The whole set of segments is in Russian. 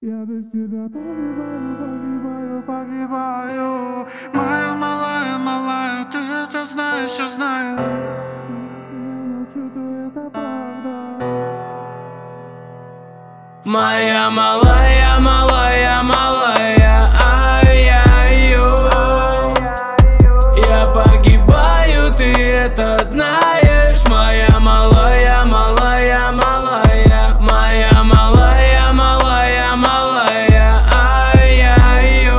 Я без тебя погибаю, погибаю, погибаю. Моя малая, малая, ты это знаешь, я знаю. Если я молчу, то это правда. Моя малая, малая, малая, ай-яй-ё. Я погибаю, ты это знаешь. Моя малая, малая, малая, моя малая, малая, малая, ай-яй-ё.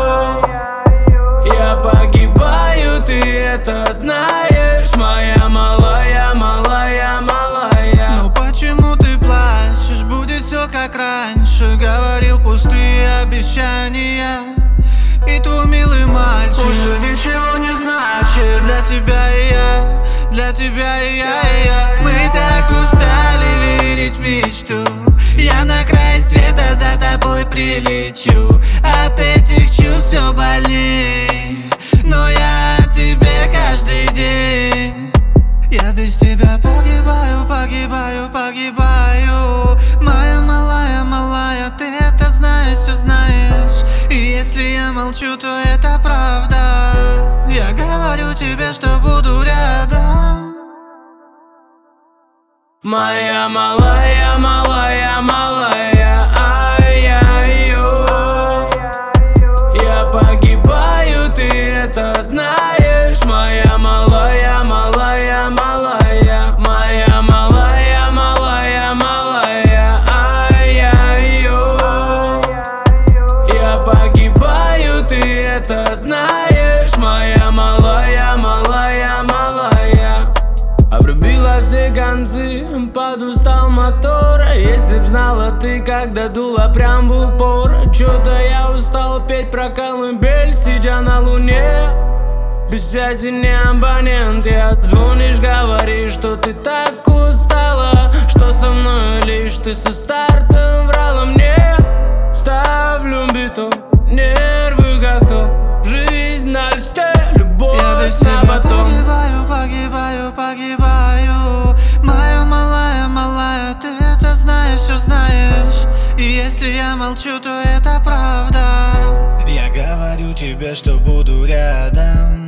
Я погибаю, ты это знаешь. Моя малая, малая, малая. Но почему ты плачешь? Будет все как раньше. Говорил пустые обещания. И твой милый мальчик уже ничего не значит. Для тебя и я, для тебя и я. Мы так устали верить в мечту. Я на край света за тобой прилечу. От этих чувств все больней. Но я о тебе каждый день. Я без тебя погибаю, погибаю, погибаю. Моя малая, малая, ты это знаешь, все знаешь. И если я молчу, то это правда. Я говорю тебе, что буду рядом. Моя малая, малая, малая, ай-яй-ё. Я погибаю, ты это знаешь. Моя малая, малая, малая, моя малая, малая, малая, ай-яй-ё. Я погибаю, ты это знаешь. Моя малая, малая, малая. Обрубила все концы, подустал мотор. Если б знала ты, когда дула прям в упор. Чё-то я устал петь про колыбель, сидя на луне. Без связи не абонент, я звонишь, говоришь, что ты так устала, что со мной лишь ты со старта врала мне. Ставлю биту, нервы как то, жизнь на листе, любовь Я без на тебя батон. погибаю, погибаю, погибаю. Моя малая, малая, ты это знаешь, все знаешь. И если я молчу, то это правда. Я говорю тебе, что буду рядом.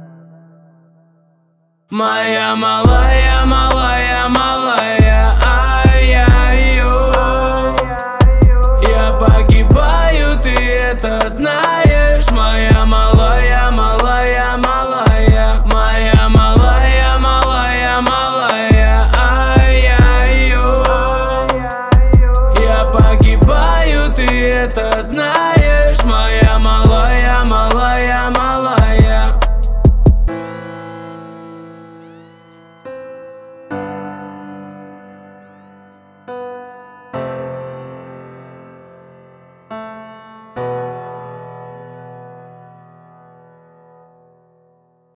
Моя малая, малая, малая, ай-яй-ё. Я погибаю, ты это знаешь. Моя малая, малая, малая, моя малая, малая, малая, ай-яй-ё. Я погибаю, ты это знаешь.